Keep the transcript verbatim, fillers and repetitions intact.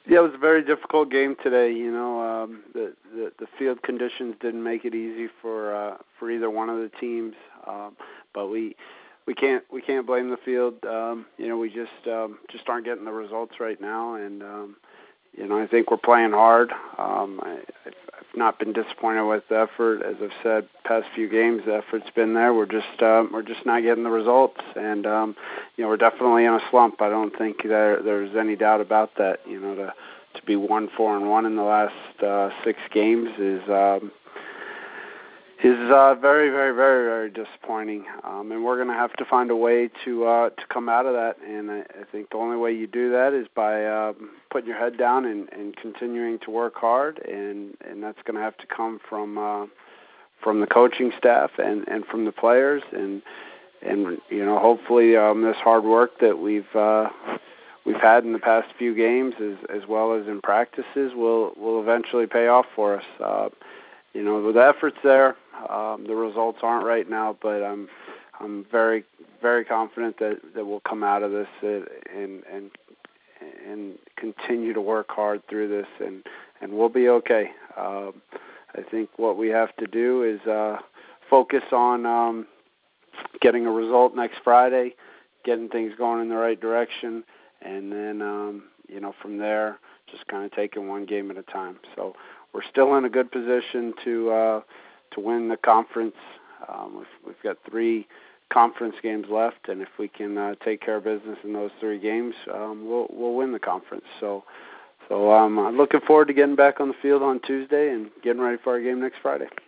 Yeah, it was a very difficult game today. You know, um, the, the the field conditions didn't make it easy for uh, for either one of the teams. Um, but we we can't we can't blame the field. Um, you know, we just um, just aren't getting the results right now, and um, you know, I think we're playing hard. Um, I, I've, I've not been disappointed with the effort, as I've said. Past few games, the effort's been there. We're just um, we're just not getting the results, and um, you know, we're definitely in a slump. I don't think there there's any doubt about that. You know, to to be one four and one in the last uh, six games is um, is uh, very very very very disappointing. Um, and we're going to have to find a way to uh, to come out of that. And I, I think the only way you do that is by um, putting your head down and, and continuing to work hard. And, and that's going to have to come from uh, from the coaching staff and, and from the players. And and you know, hopefully um, this hard work that we've uh, we've had in the past few games, as as well as in practices, will will eventually pay off for us. Uh, you know, the effort's there. Um, the results aren't right now, but I'm I'm very very confident that, that we'll come out of this and and and continue to work hard through this, and, and we'll be okay. Um, I think what we have to do is uh, focus on um, getting a result next Friday, getting things going in the right direction, and then um, you know, from there, just kind of taking one game at a time. So we're still in a good position to uh, to win the conference. Um, we've, we've got three conference games left, and if we can uh, take care of business in those three games, um, we'll we'll win the conference. So, so um, I'm looking forward to getting back on the field on Tuesday and getting ready for our game next Friday.